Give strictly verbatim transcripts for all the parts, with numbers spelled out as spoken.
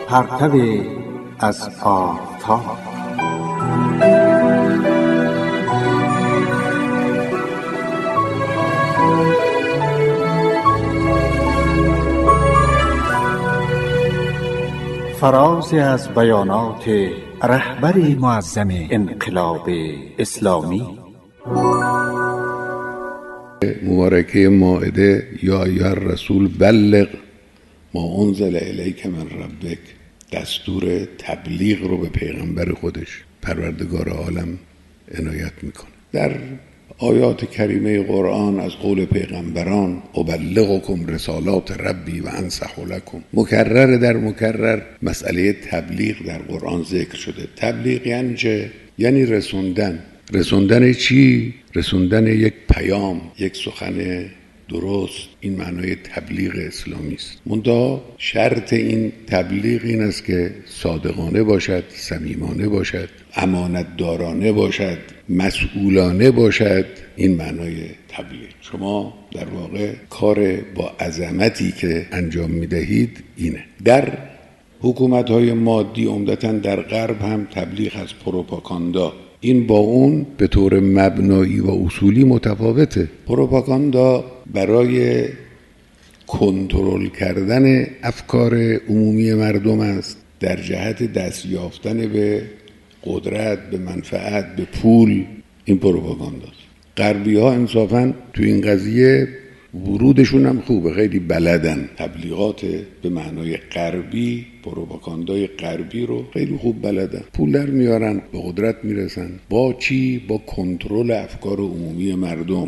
پرتو از آفتاب. فرازی از بیانات رهبر معظم انقلاب اسلامی. مبارکه مائده: یا ایها الرسول بلغ ما انزل الیک من ربک، دستور تبلیغ رو به پیغمبر خودش پروردگار عالم عنایت میکنه. در آیات کریمه قرآن از قول پیغمبران ابلغکم رسالات ربی و انصح لکم، مکرر در مکرر مسئله تبلیغ در قرآن ذکر شده. تبلیغ یعنی چه؟ یعنی رسوندن. رسوندن چی؟ رسوندن یک پیام، یک سخن درست. این معنای تبلیغ اسلامی است. منتها شرط این تبلیغ این است که صادقانه باشد، صمیمانه باشد، امانتدارانه باشد، مسئولانه باشد. این معنای تبلیغ. شما در واقع کار با عظمتی که انجام میدهید اینه. در حکومت‌های مادی عمدتاً در غرب هم تبلیغ از پروپاگاندا، این با اون به طور مبنایی و اصولی متفاوته. پروپاگاندا برای کنترل کردن افکار عمومی مردم است، در جهت دست یافتن به قدرت، به منفعت، به پول. این پروپاگانداست. غربی ها انصافاً تو این قضیه ورودشون هم خوبه، خیلی بلدن. تبلیغات به معنای غربی، پروپاگاندای غربی رو خیلی خوب بلدن. پول در میارن، به قدرت میرسن. با چی؟ با کنترل افکار عمومی مردم.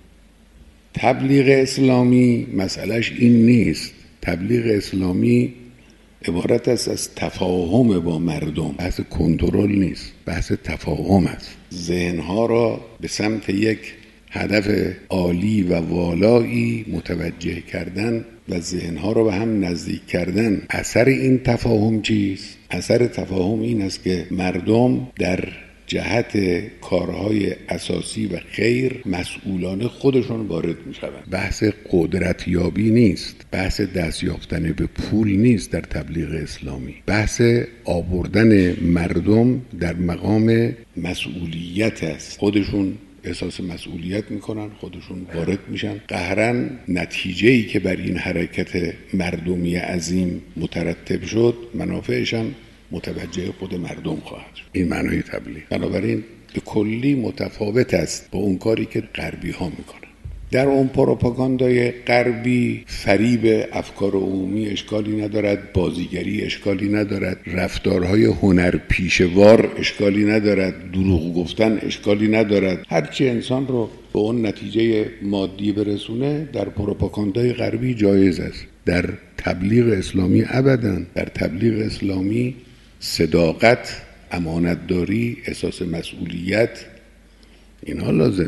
تبلیغ اسلامی مسئلهش این نیست. تبلیغ اسلامی عبارت است از تفاهم با مردم. بحث کنترل نیست، بحث تفاهم است. ذهنها را به سمت یک هدف عالی و والایی متوجه کردن و ذهنها را به هم نزدیک کردن. اثر این تفاهم چیست؟ اثر تفاهم این است که مردم در جهت کارهای اساسی و خیر مسئولانه خودشون وارد می شوند. بحث قدرت یابی نیست، بحث دست یافتن به پول نیست. در تبلیغ اسلامی بحث آوردن مردم در مقام مسئولیت است. خودشون احساس مسئولیت میکنن، خودشون وارد میشن. قهرن نتیجه‌ای که بر این حرکت مردمی عظیم مترتب شد، منافعش هم متوجه خود مردم خواهد شد. این معنای تبلیغ. بنابراین به کلی متفاوت است با اون کاری که غربی ها میکنن. در اون پروپاگاندای غربی فریب افکار عمومی اشکالی ندارد، بازیگری اشکالی ندارد، رفتارهای هنرپیشه‌وار اشکالی ندارد، دروغ گفتن اشکالی ندارد. هرچی انسان رو به اون نتیجه مادی برسونه در پروپاگاندای غربی جایز است. در تبلیغ اسلامی ابداً. در تبلیغ اسلامی صداقت، امانتداری، احساس مسئولیت، اینها لازمه.